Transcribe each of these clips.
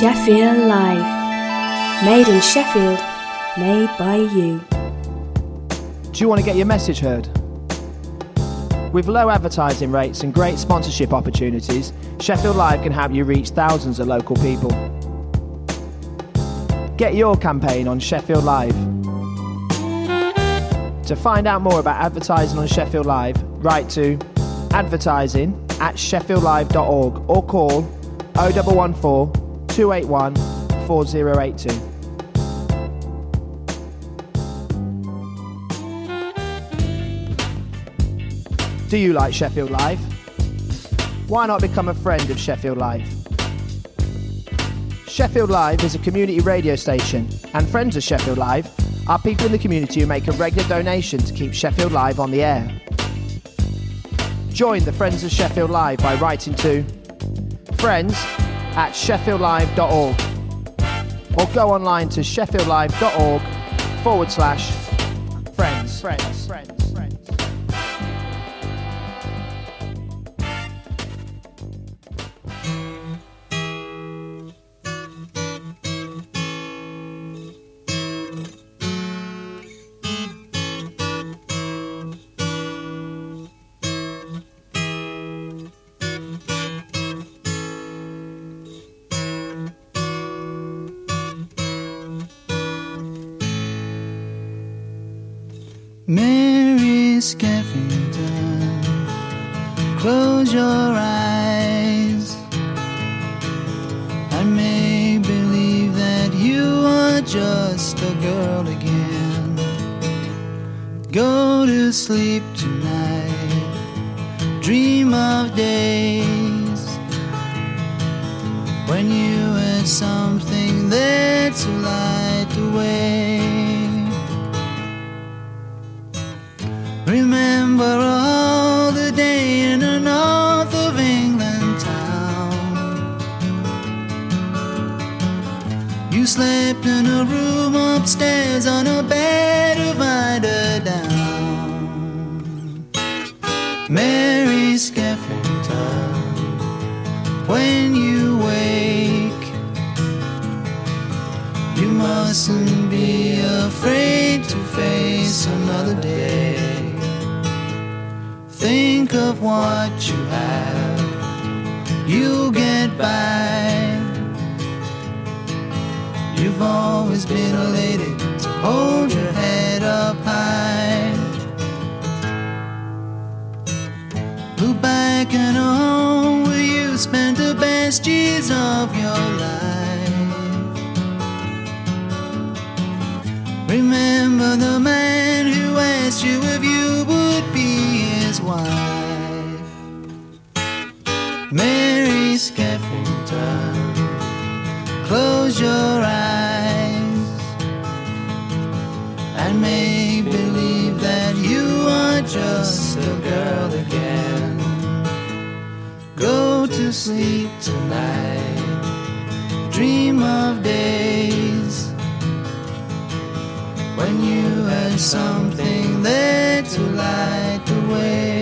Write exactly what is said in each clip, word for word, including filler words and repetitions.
Sheffield Live. Made in Sheffield, made by you. Do you want to get your message heard? With low advertising rates and great sponsorship opportunities, Sheffield Live can help you reach thousands of local people. Get your campaign on Sheffield Live. To find out more about advertising on Sheffield Live, write to advertising at sheffield live dot org or call oh one one four, two eight one, four oh eight two. Do you like Sheffield Live? Why not become a friend of Sheffield Live? Sheffield Live is a community radio station, and friends of Sheffield Live are people in the community who make a regular donation to keep Sheffield Live on the air. Join the Friends of Sheffield Live by writing to friends at sheffield live dot org or go online to sheffield live dot org forward slash friends. Friends. Friends. Mary Skeffington, close your eyes and make believe that you are just a girl again. Go to sleep tonight, dream of days when you had something there to light the way. Remember all the day in a north of England town. You slept in a room upstairs on a bed of eider down. Mary Skeffington, when you wake, you mustn't be afraid to face another day. Think of what you have, you'll get by. You've always been a lady, so hold your head up high. Look back at a home where you spent the best years of your life. Remember the man who asked you if you would be his wife. Mary Skeffington, close your eyes and make believe that you are just a girl again. Go to sleep tonight, dream of days when you had something there to light the way.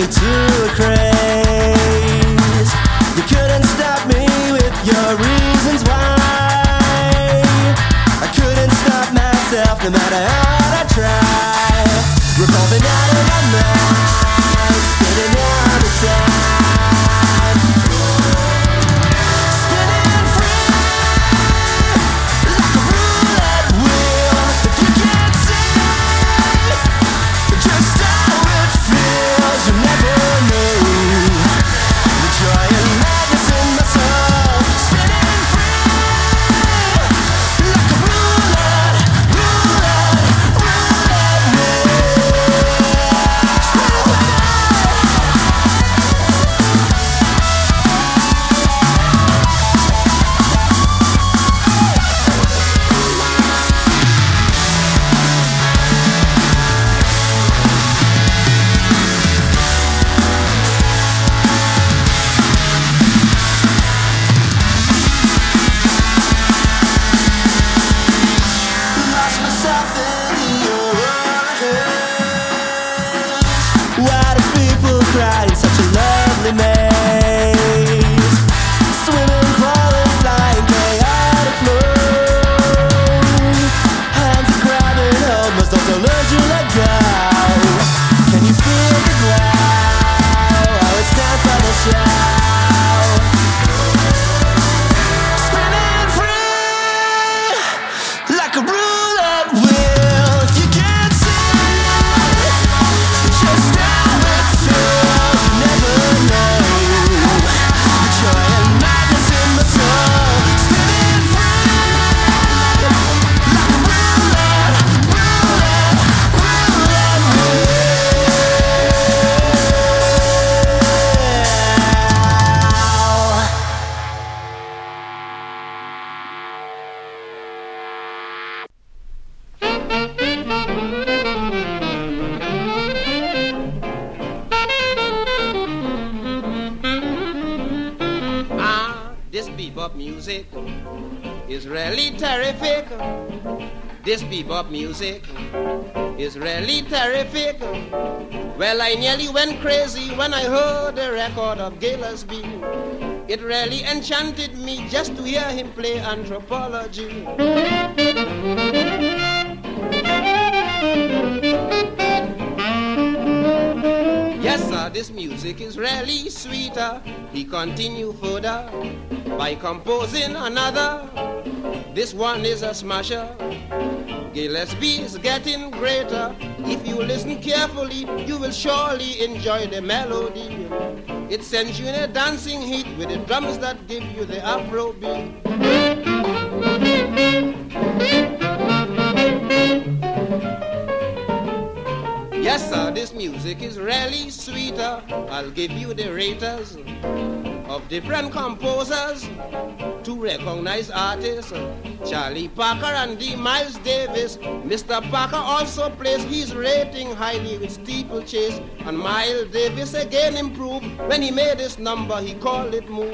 me to a craze. You couldn't stop me with your reasons why. I couldn't stop myself no matter how hard I tried. Revolving out of my mind, spinning all the time. Spinning free like a roulette wheel. If you can't see just how it feels, you never know the joy and madness in my soul. Spinning free like a roulette, roulette, roulette wheel. Spinning free. Lost myself in your eyes. Why do people cry in such a lovely maze? Swimming, crawling, flying, chaotic flow. Hands are grabbing hold, must also learn to let go. Can you feel the glow? Oh, it's time for the show. Spinning free like a roulette wheel. If you can't see just how it feels, you never know the joy and madness in my soul. Spinning free like a roulette, roulette, roulette wheel. Ah, this bebop music is really terrific. This bebop music is really terrific. Well, I nearly went crazy when I heard the record of Gillespie. It really enchanted me just to hear him play anthropology. Yes, sir, this music is really sweeter. He continue further by composing another. This one is a smasher. Gillespie is getting greater. If you listen carefully, you will surely enjoy the melody. It sends you in a dancing heat with the drums that give you the Afro beat. Yes, sir, this music is really sweeter. I'll give you the raters of different composers to recognize artists. Charlie Parker and D. Miles Davis. Mister Parker also placed his rating highly with Steeplechase. And Miles Davis again improved when he made this number, he called it Move.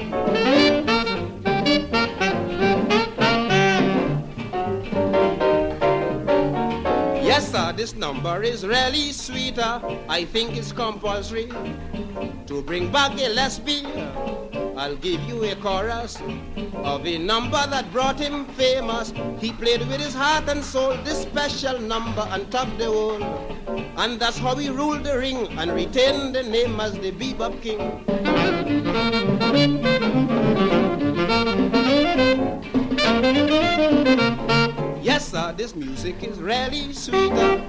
Yes, sir, this number is really sweeter. I think it's compulsory to bring back Gillespie. I'll give you a chorus of a number that brought him famous. He played with his heart and soul this special number and topped the world. And that's how he ruled the ring and retained the name as the Bebop King. Yes, sir, this music is really sweeter.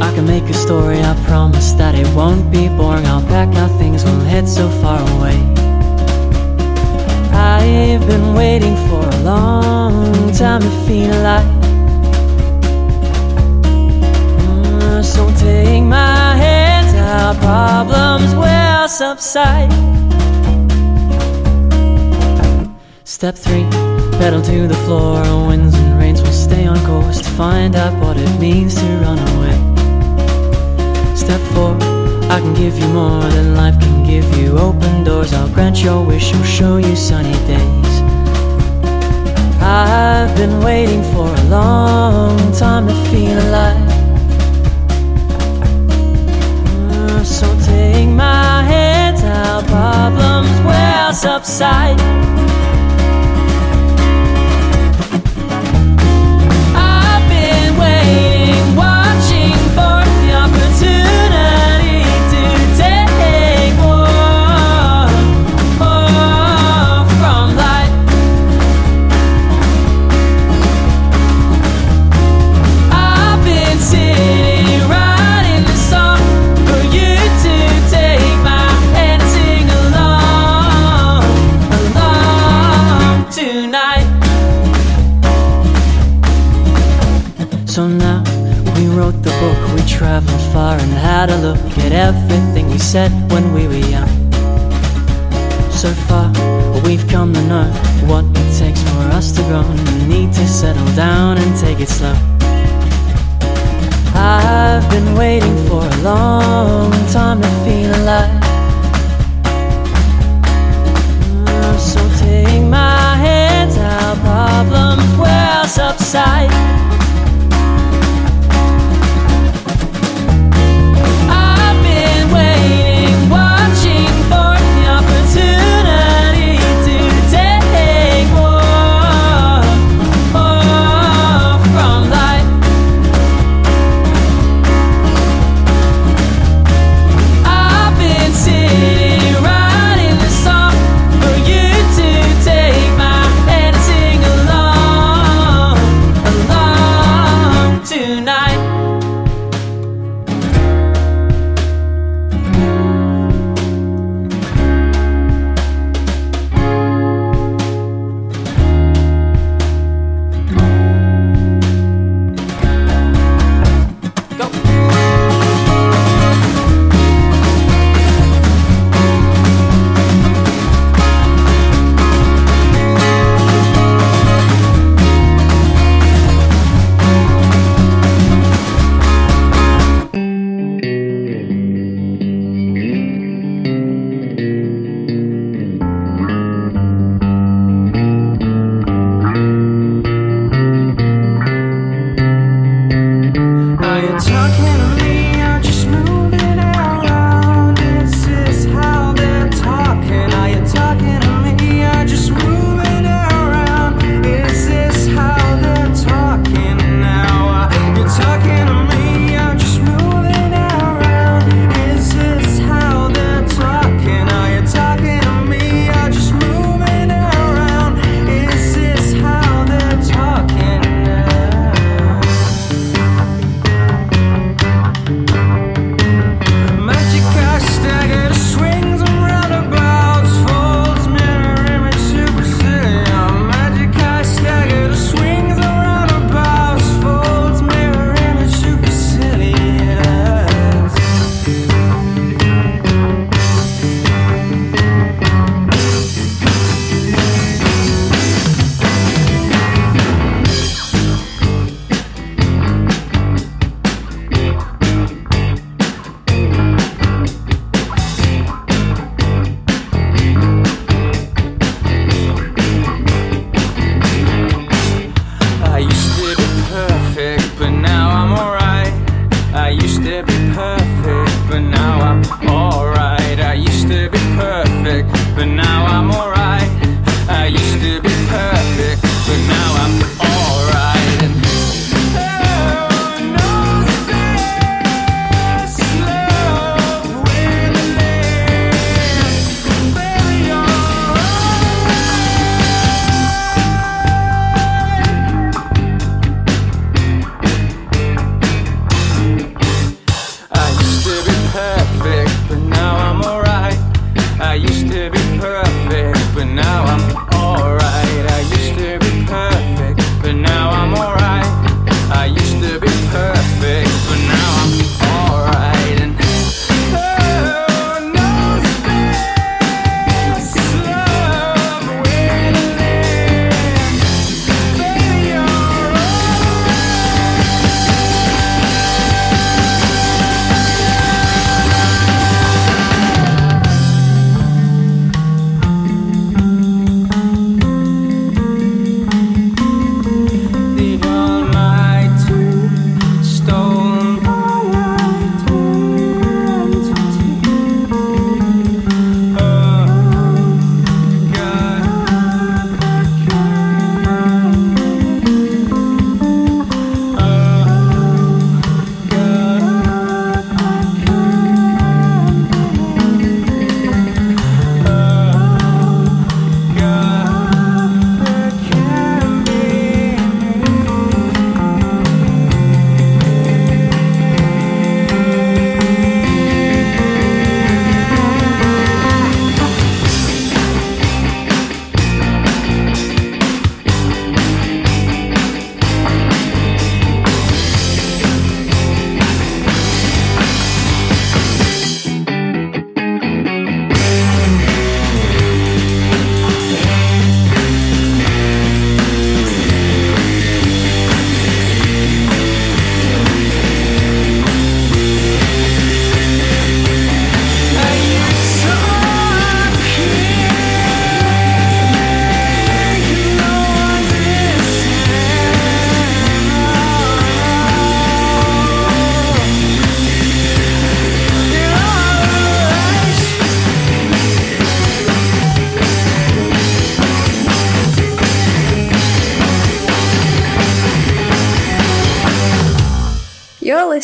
I can make a story, I promise that it won't be boring. I'll pack our things, we'll head so far away. I've been waiting for a long time to feel alive. Mm, so take my hand, our problems will subside. Step three, pedal to the floor. Winds and rains will stay on course to find out what it means to run away. Step four, I can give you more than life can give you. Open doors, I'll grant your wish, I'll show you sunny days. I've been waiting for a long time to feel alive. uh, So take my hand, our problems will subside. I've been waiting, watching for the opportunity to take more, more from life. I've been sitting, writing the song for you to take my hand and sing along, along tonight. So now we wrote the book, we traveled far and had a look at everything we said when we were young. So far we've come to know what it takes for us to grow, and we need to settle down and take it slow. I've been waiting for a long time to feel alive. Mm, So take my hand, our problems will subside. I've been waiting, watching for the opportunity to take more, more from life. I've been sitting, writing the song for you to take my hand and sing along, along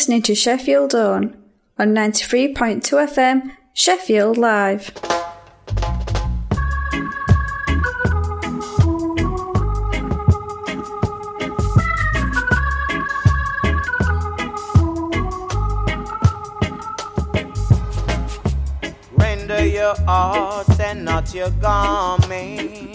listening to Sheffield On on ninety-three point two F M, Sheffield Live. Render your hearts and not your garments.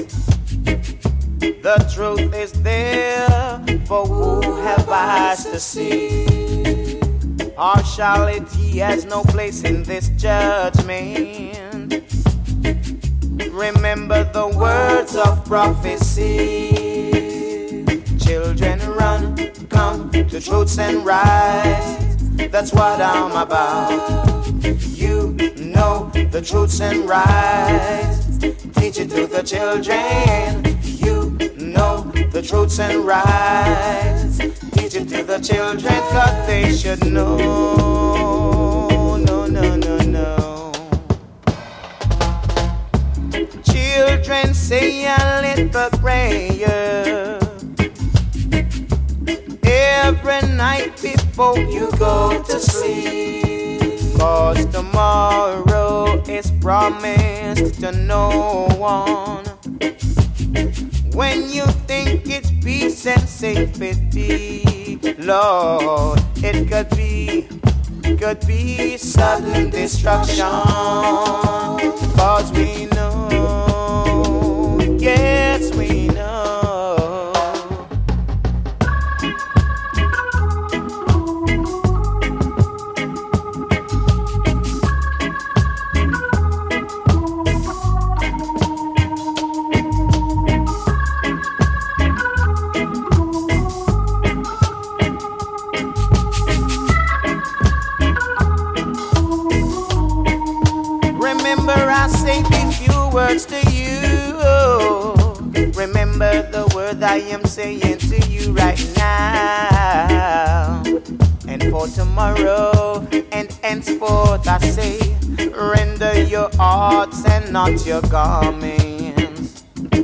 The truth is there for who have eyes to see. Partiality has no place in this judgment. Remember the words of prophecy. Children run, come to truths and rights. That's what I'm about. You know the truths and rights. Teach it to the children. Know the truths and rights. Teach it to the children, cause they should know. No, no, no, no. Children, say a little prayer every night before you go to sleep. Cause tomorrow is promised to no one. When you think it's peace and safety, Lord, it could be, could be sudden destruction. Cause we know, yes we know. Words to you. Remember the word I am saying to you right now. And for tomorrow and henceforth I say, render your hearts and not your garments.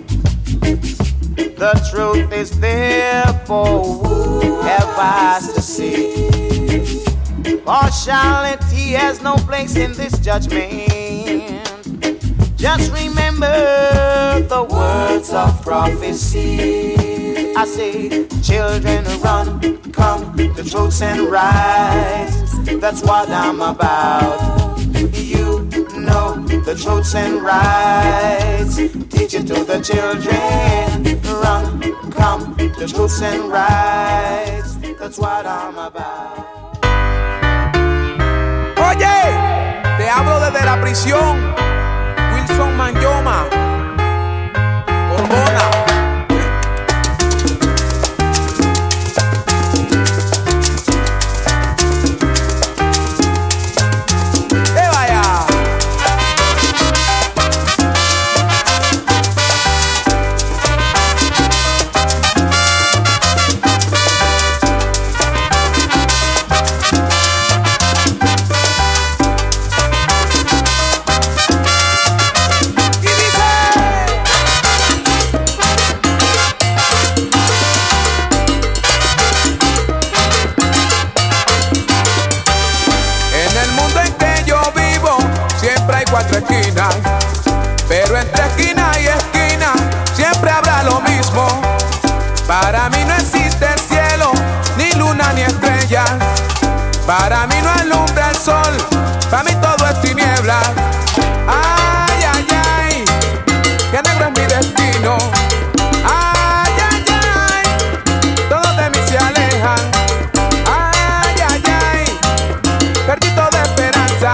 The truth is there for who have eyes to see. Partiality has no place in this judgment. Just remember the words of prophecy. I say, children run, come to truths and rights. That's what I'm about. You know the truths and rights. Teach it to the children. Run, come to truths and rights. That's what I'm about. Oye, te hablo desde la prisión. Wilson Manyoma, Gorgona. ¡Eh, vaya! Cuatro esquinas, pero entre esquina y esquina siempre habrá lo mismo. Para mí no existe el cielo, ni luna ni estrellas. Para mí no alumbra el sol, para mí todo es tiniebla. Ay, ay, ay, que negro es mi destino. Ay, ay, ay, todos de mí se alejan. Ay, ay, ay, perdí toda esperanza.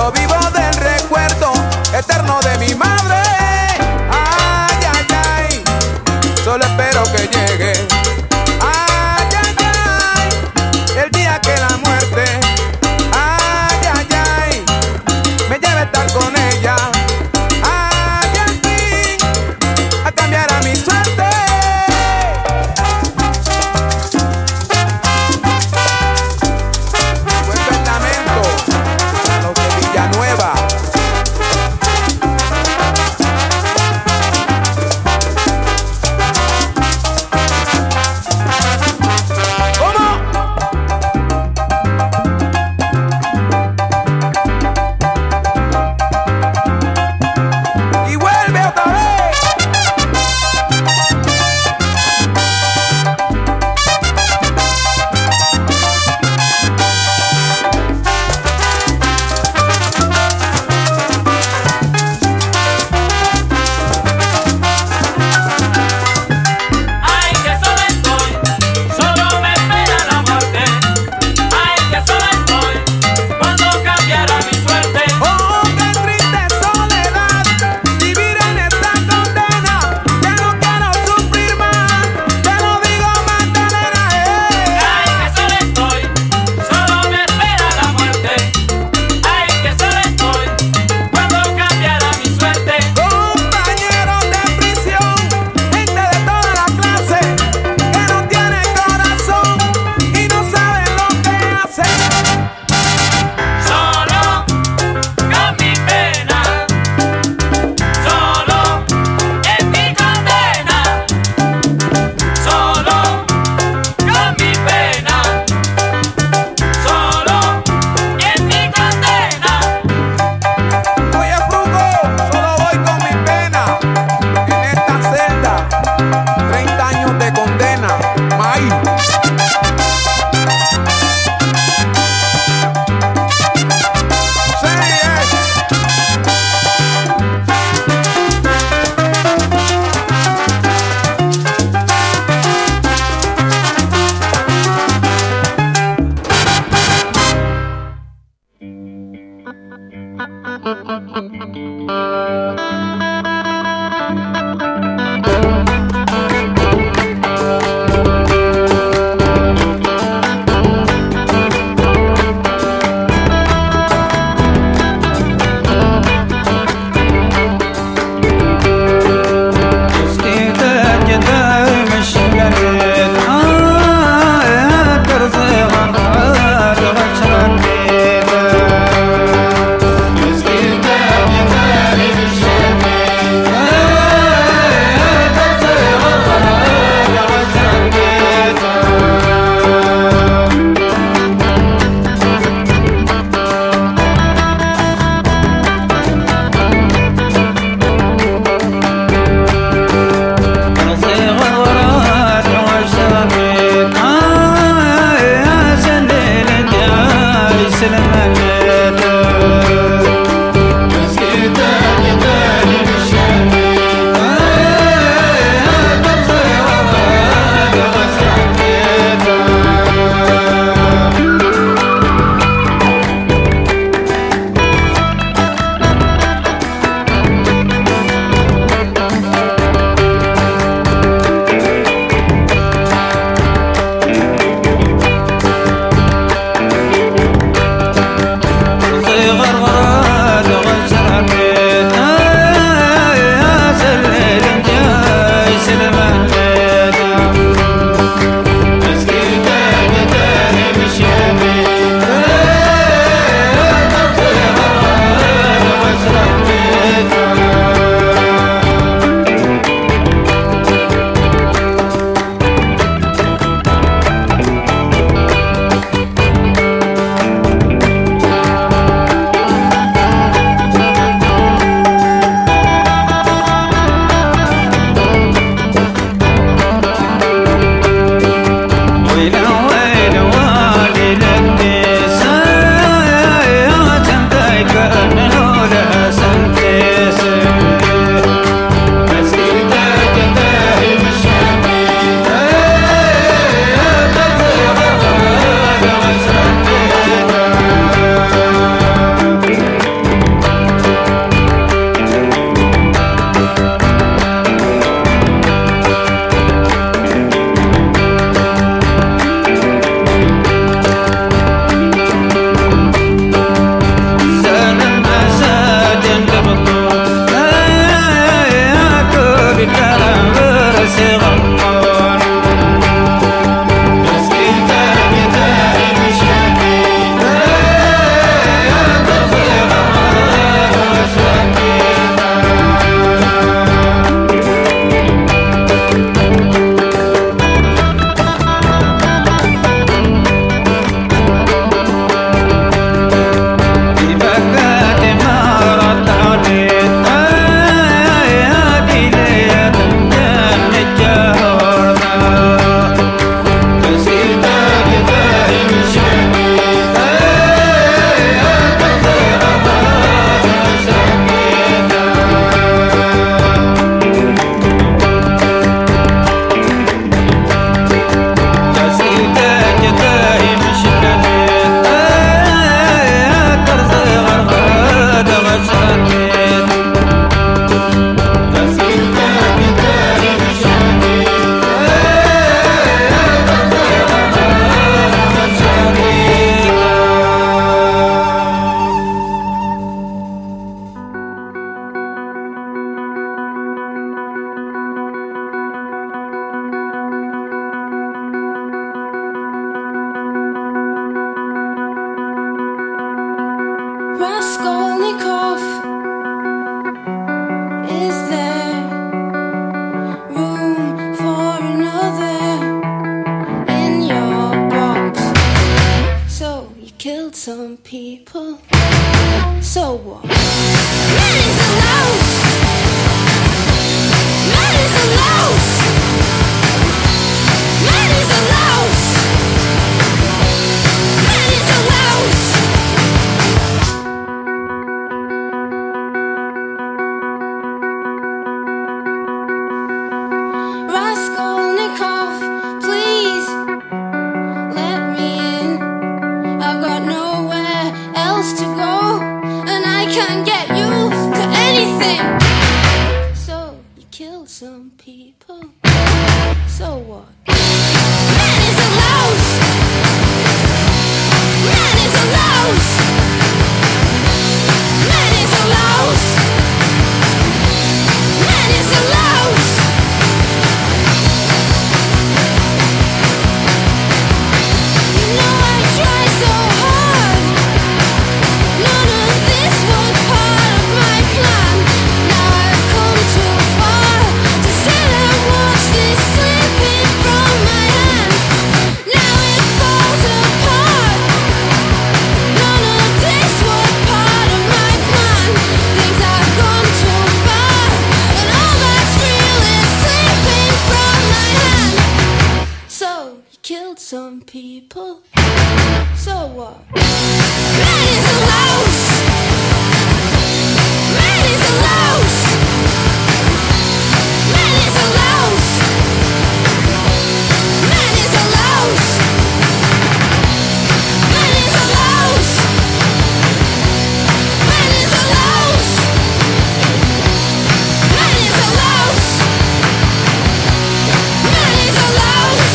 Solo vivo del recuerdo eterno de mi madre. Ay, ay, ay, solo espero que llegue. Ay, ay, ay, el día que la muerte, ay, ay, ay, me lleve a estar con ella. Ay, al fin, a cambiar a mi suerte. Cuento el lamento a los de Villanueva. killed some people. So what? Man is a louse. Man is a louse. Man is a louse. Man is a louse. Raskolnikov, please let me in. I've got nowhere else to go, and I can't get used to anything. So you killed some people. So what? Man is a louse. Man is a louse. Man is a louse. Man is a louse. You know I try so hard. None of this was part of my plan. Now I've come too far to sit and watch this slipping from my hand. Now it falls apart. None of this was part of my plan. Things have gone too far, and all that's real is slipping from my hand. So you killed some people. So what? Man is a louse. Man is a louse. Man is a louse. Man is a louse. Man is a louse. Man is a louse. Man is a louse. Man is a louse.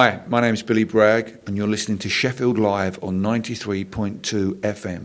Hi, my name's Billy Bragg, and you're listening to Sheffield Live on ninety-three point two F M.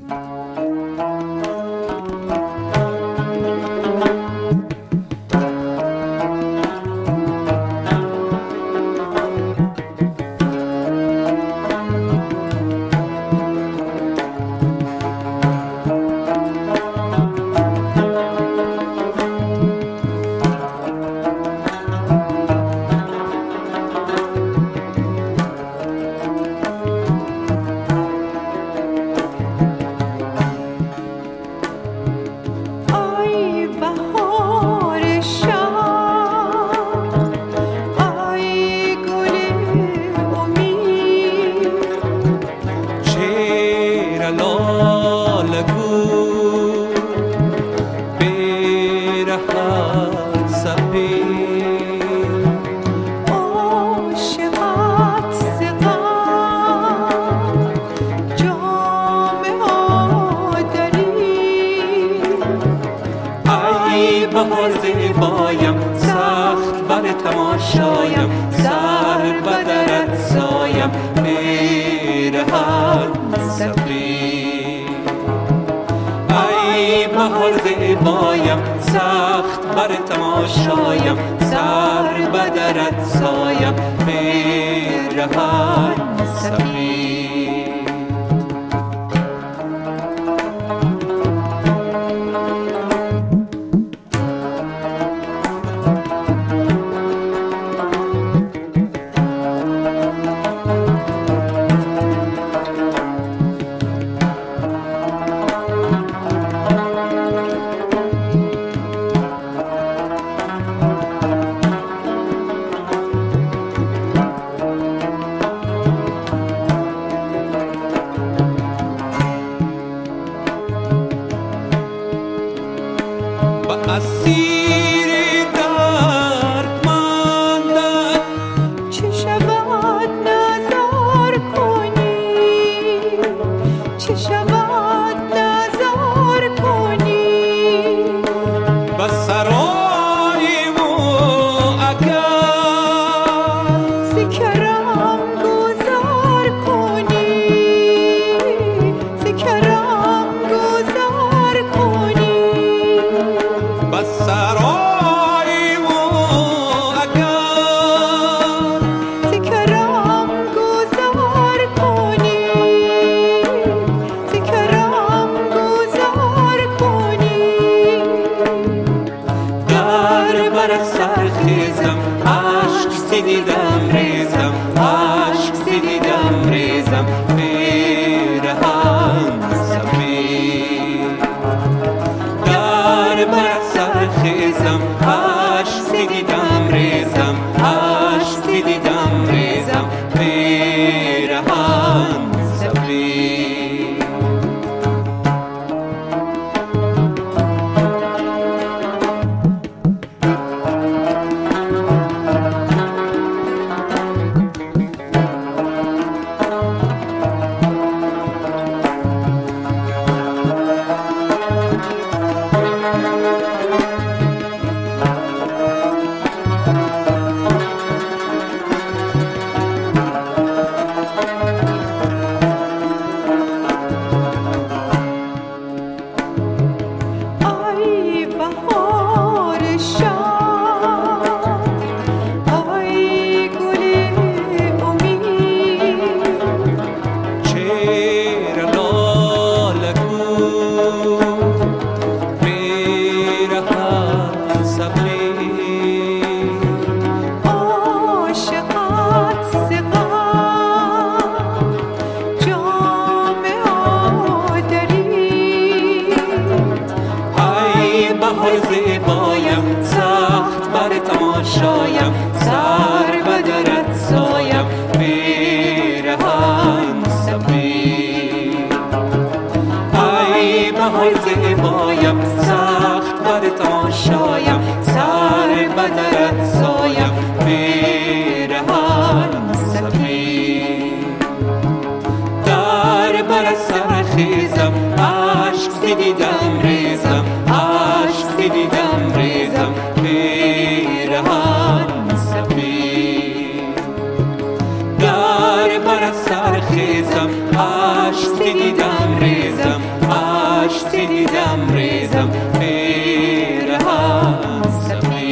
Sidam Rizam Pirhan Sabi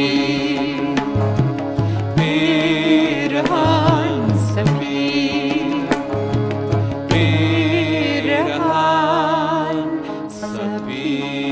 Pirhan Sabi Pirhan Sabi.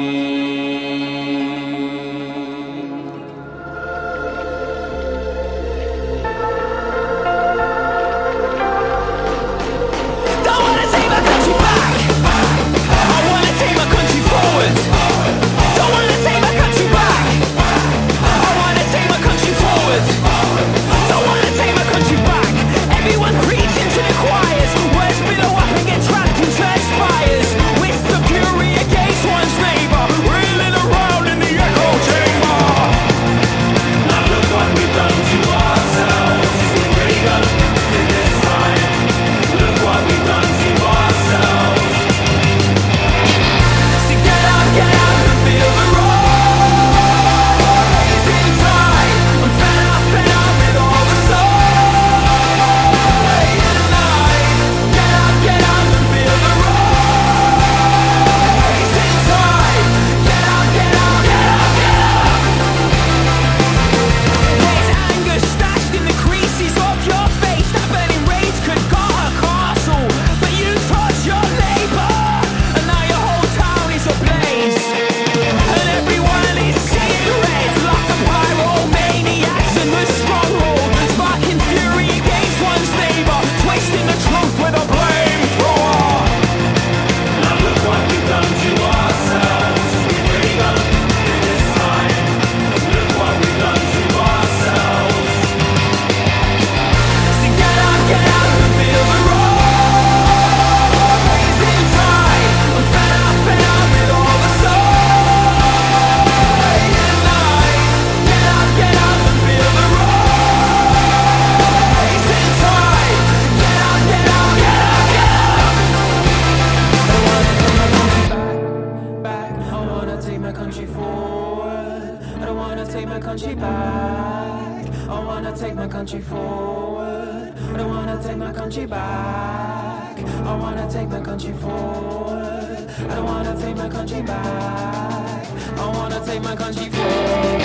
Don't wanna take my country back. I wanna take my country forward. Don't wanna take my country back. I wanna take my country forward. Don't wanna take my country back. Everyone preaching to the choirs. Words below up and get trapped in church spires. Whisper fury against one's neighbor. Reeling around in the echo chamber. Now look what we've done to ourselves. We've really got to this time. Look what we've done to ourselves. So get up, get up and feel the rising tide. I'm fed up, fed up with all the sorry night. Get up, get up and feel the rising tide. Get up, get up, get up, get up. There's anger stashed in the creases of your face. That burning rage could guard a castle, but you touch your neighbor, and now your whole town is ablaze. And everyone is seeing red, like the pyromaniacs in the stronghold, sparking fury against one's neighbor, twisting the truth with a flamethrower. Now look what we've done to ourselves. We've really got to do this time. Look what we've done to ourselves. So get up, get up and feel the rising tide. I'm fed up, fed up with all the sorry night. Get up, get up and feel the rising tide. Get up, get up, get up, get up. I wanna take my country forward. I don't wanna take my country back. I wanna take my country forward. I don't wanna take my country back. I wanna take my country forward. I don't wanna take my country back. I wanna take my country forward.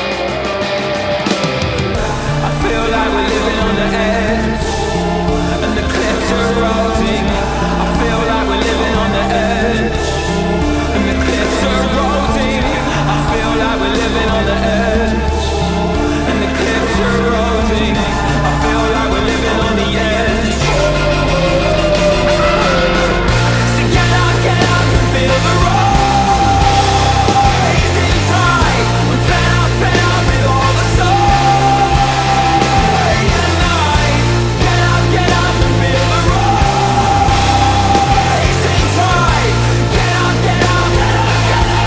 I feel like we're living on the edge, and the cliffs are rolling. I feel like we're living on the edge, and the cliffs are rolling. I feel like we're living on the edge, and the cliffs are rolling. I feel like we're living on the edge. So get up, get up and feel the rising tide. I'm fed up, fed up with all the sorry night. Get up, get up and feel the rising tide. Get up, get up, get up, get up.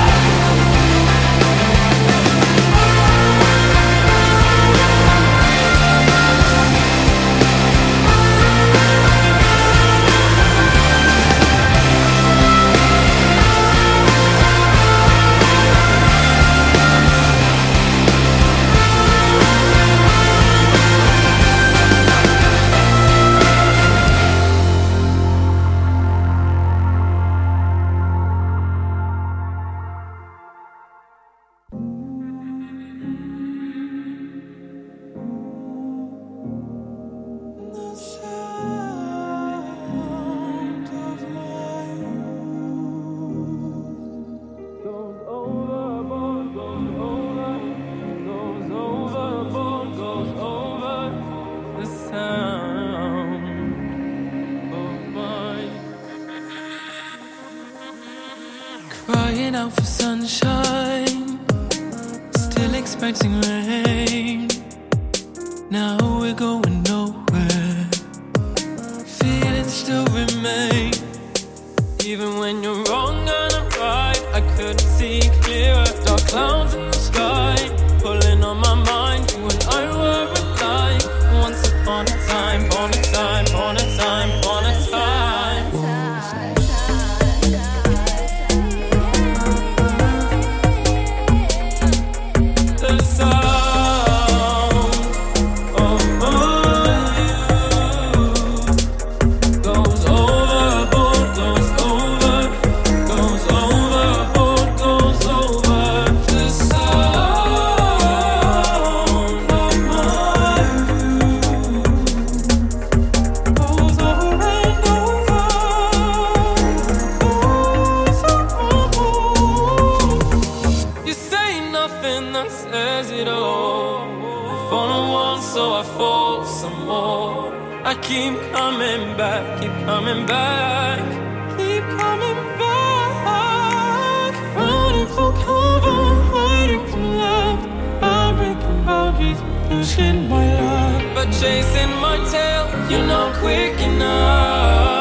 Crying out for sunshine, still expecting rain. Now we're going nowhere. Feelings still remain. Even when you're wrong and I'm right, I couldn't see clearer. Dark clouds in the sky, pulling on my mind. You and I were alike. Once upon a time, on a time, on a time, on a time. The sound of you goes overboard, goes over. says it all. I've fallen once, so I fall some more. I keep coming back, keep coming back, keep coming back. Running for cover, hiding from love. I'm breaking boundaries, pushing my luck, but chasing my tail, you're not quick enough.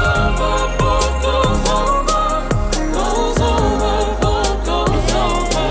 Goes over,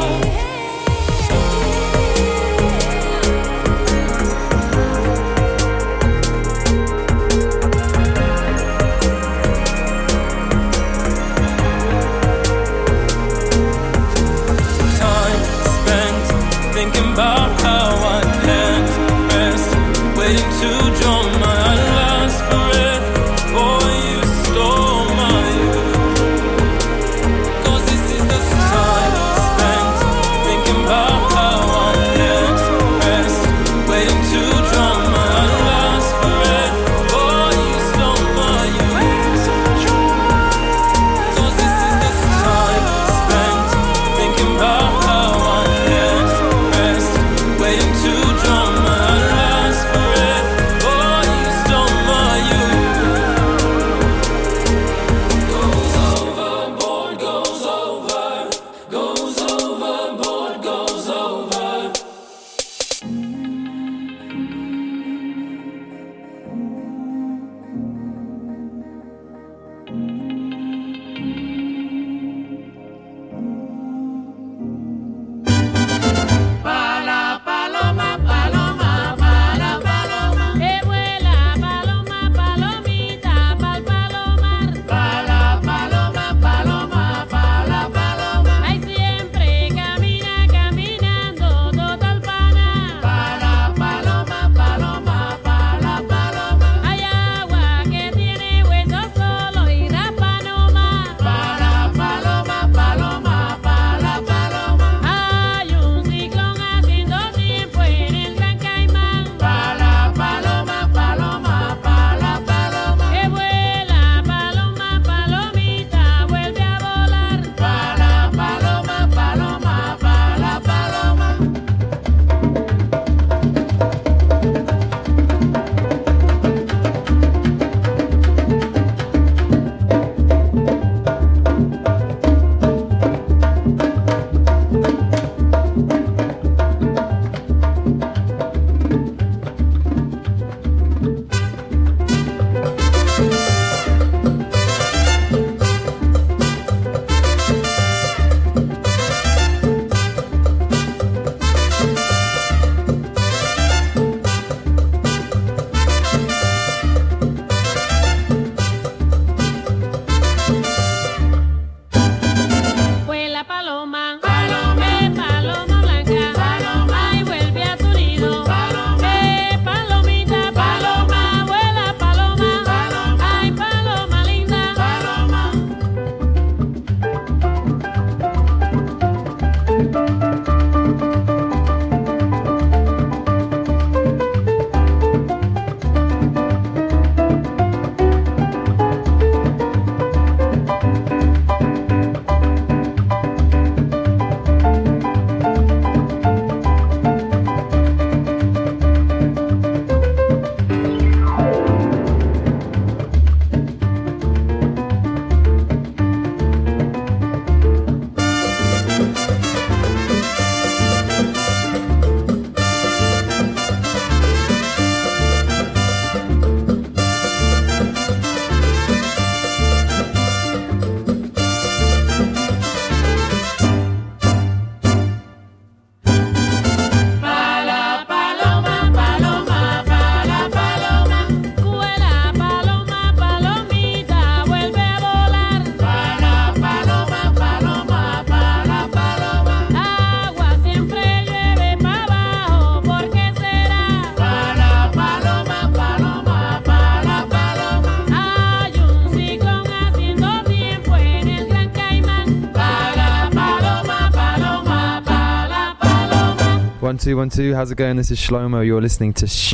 two one two. How's it going? This is Shlomo. You're listening to Sh-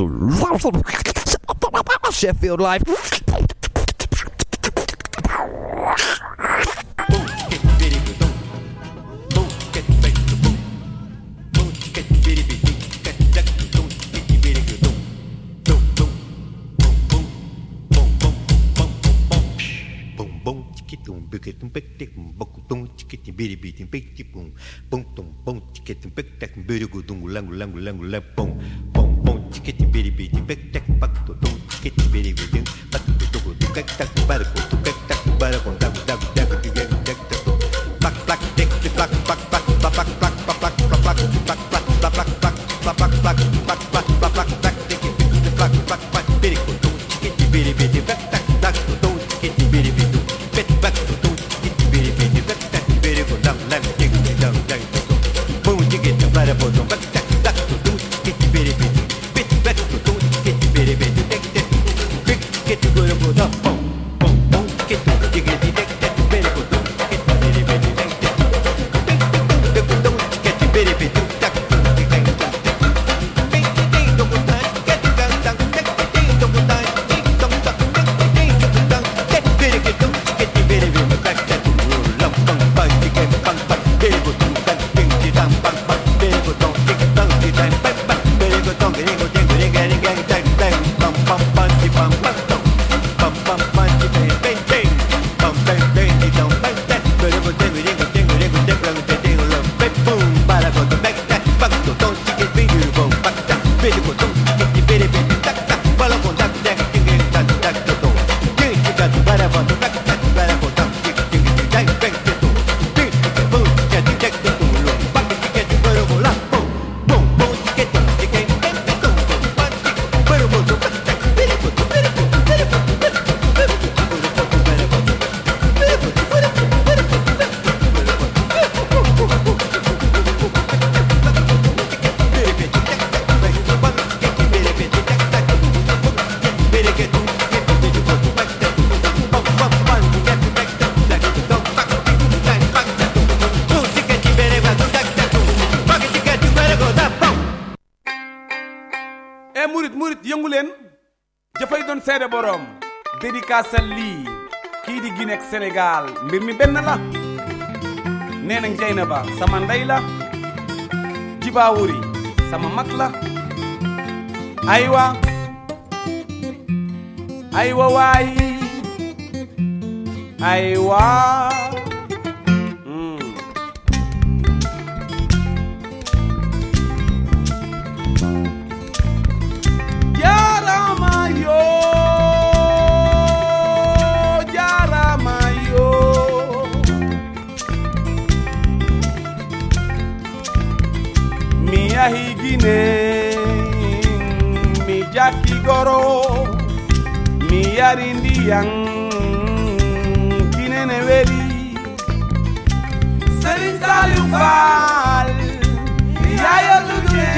Sheffield Live. dédicace lii kii di Guinée ak Sénégal mbir mi benn la nee nañ Jeynaba sama ndey la Jibaawuri sama mag la aywa aywa waay aywa mi jaki goro mi yarindi yang kinene weli Serigne Saliou Fall yaya luje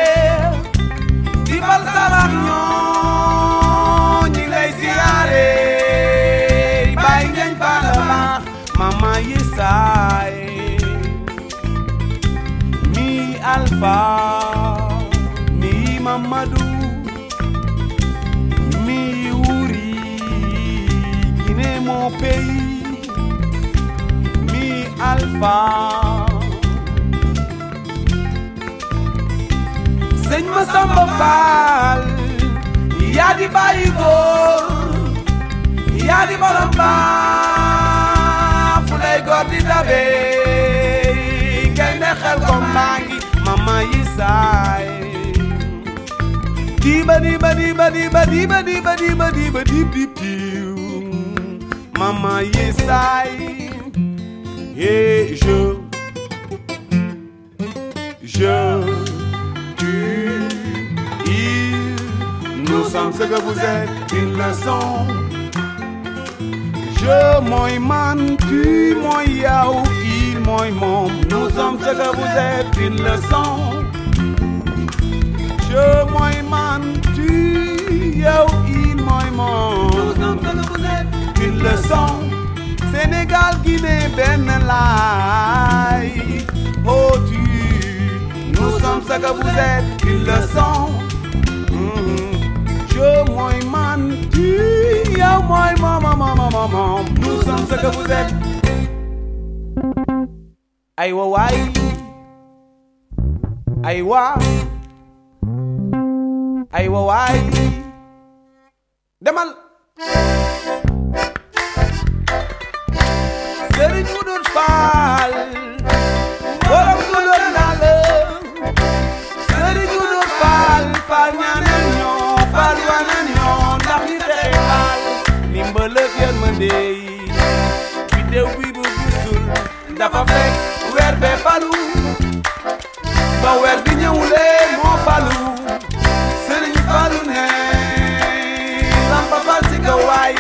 di bal salam ñoo ñi lay siyaare bay ngañ falama mama yisay mi alpha Mamadou mi wuri Guinée mon pays mi alpha Sëñ Masamba Fall yaa di bàyyi góor yaa di borom baa fu lay góor di dabe gaynde xel ko maa ngi mama yi saay Diba diba diba diba diba diba diba diba dib dib dib Mama yesai Et je Je Tu Il Nous sommes ce que vous êtes Une leçon Je moi man Tu moi yao Il moi mom Nous sommes ce que vous êtes Une leçon Je moi man tu yo il moi mon nous sommes ce que vous êtes une leçon Sénégal Guinée Ben Laï oh tu nous sommes ce que vous êtes, ils le sont. Mm-hmm. Je, moi, man, tu, yo, moi, maman, maman, maman, nous sommes ce que vous êtes. Aïwa, wai. Aïwa. Aïwa, wai. Demal. Seri Judul Fall. Borom Judul Nale. Seri Judul Fall. Fall ñaanal ñoo. Fall wanal ñoo. Ndax ñi tey Fall. Ndimbal ak yërmande yi. Biddew bi bu gisul. Dafa fekk weer bee falu. Ba weer bi ñëwulee moo falu. Sëriñ Fallu ne. Lampa Fall si kaw waay.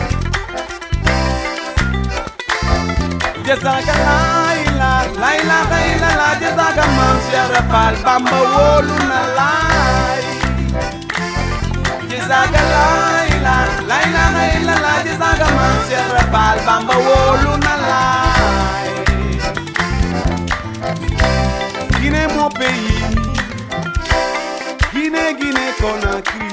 Jazaka laila, laila laila la jazaka mam Cheikh Fall Bamba wolu na lay. Jazaka laila, laila laila la jazaka mam Cheikh Fall Bamba wolu na lay. Guinée mon pays, Guinée Guinée Conakry.